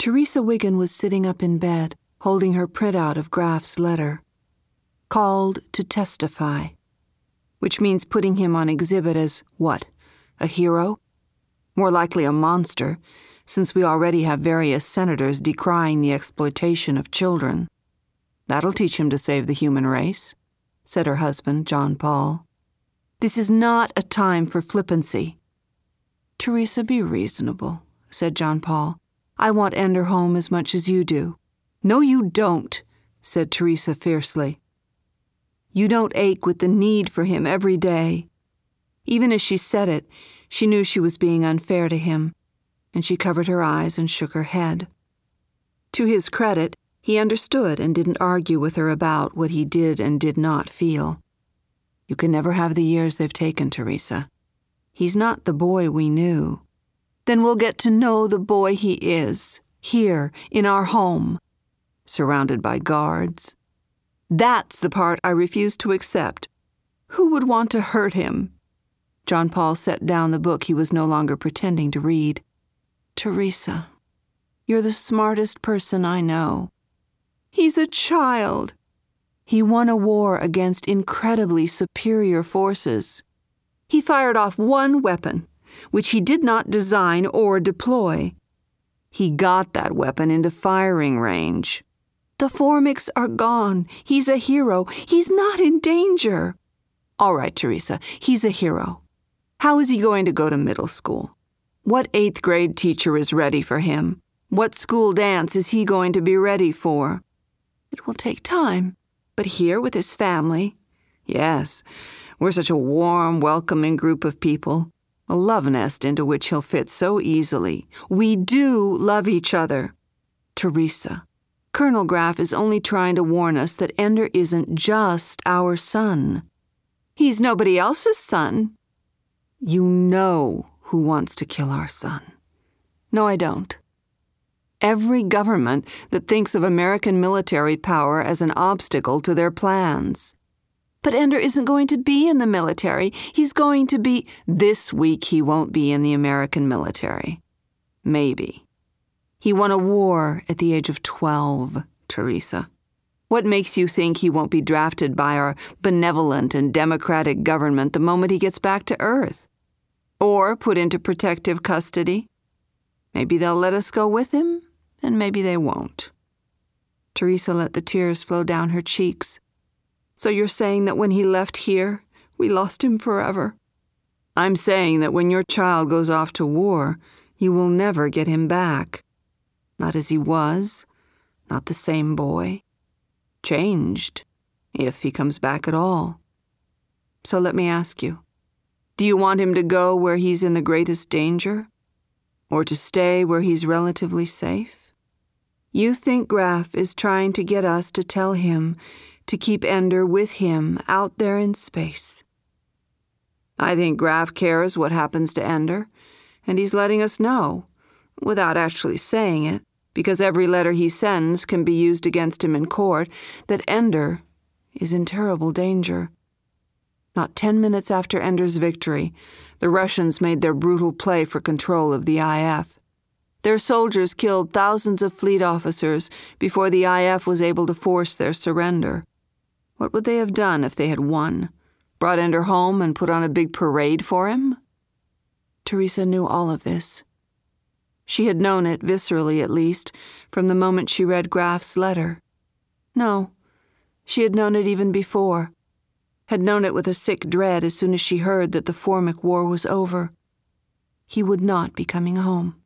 Teresa Wiggin was sitting up in bed, holding her printout of Graf's letter. Called to testify. Which means putting him on exhibit as what? A hero? More likely a monster, since we already have various senators decrying the exploitation of children. That'll teach him to save the human race, said her husband, John Paul. This is not a time for flippancy. Teresa, be reasonable, said John Paul. I want Ender home as much as you do. No, you don't, said Teresa fiercely. You don't ache with the need for him every day. Even as she said it, she knew she was being unfair to him, and she covered her eyes and shook her head. To his credit, he understood and didn't argue with her about what he did and did not feel. You can never have the years they've taken, Teresa. He's not the boy we knew. Then we'll get to know the boy he is, here, in our home, surrounded by guards. That's the part I refuse to accept. Who would want to hurt him? John Paul set down the book he was no longer pretending to read. Teresa, you're the smartest person I know. He's a child. He won a war against incredibly superior forces. He fired off one weapon, which he did not design or deploy. He got that weapon into firing range. The Formics are gone. He's a hero. He's not in danger. All right, Teresa, he's a hero. How is he going to go to middle school? What 8th grade teacher is ready for him? What school dance is he going to be ready for? It will take time, but here with his family. Yes, we're such a warm, welcoming group of people. A love nest into which he'll fit so easily. We do love each other. Teresa, Colonel Graf is only trying to warn us that Ender isn't just our son. He's nobody else's son. You know who wants to kill our son. No, I don't. Every government that thinks of American military power as an obstacle to their plans. But Ender isn't going to be in the military. He's going to be... This week he won't be in the American military. Maybe. He won a war at the age of 12, Teresa. What makes you think he won't be drafted by our benevolent and democratic government the moment he gets back to Earth? Or put into protective custody? Maybe they'll let us go with him, and maybe they won't. Teresa let the tears flow down her cheeks. So you're saying that when he left here, we lost him forever? I'm saying that when your child goes off to war, you will never get him back. Not as he was, not the same boy. Changed, if he comes back at all. So let me ask you, do you want him to go where he's in the greatest danger? Or to stay where he's relatively safe? You think Graf is trying to get us to tell him to keep Ender with him out there in space. I think Graf cares what happens to Ender, and he's letting us know, without actually saying it, because every letter he sends can be used against him in court, that Ender is in terrible danger. Not 10 minutes after Ender's victory, the Russians made their brutal play for control of the IF. Their soldiers killed thousands of fleet officers before the IF was able to force their surrender. What would they have done if they had won? Brought Ender home and put on a big parade for him? Teresa knew all of this. She had known it, viscerally at least, from the moment she read Graf's letter. No, she had known it even before. Had known it with a sick dread as soon as she heard that the Formic War was over. He would not be coming home.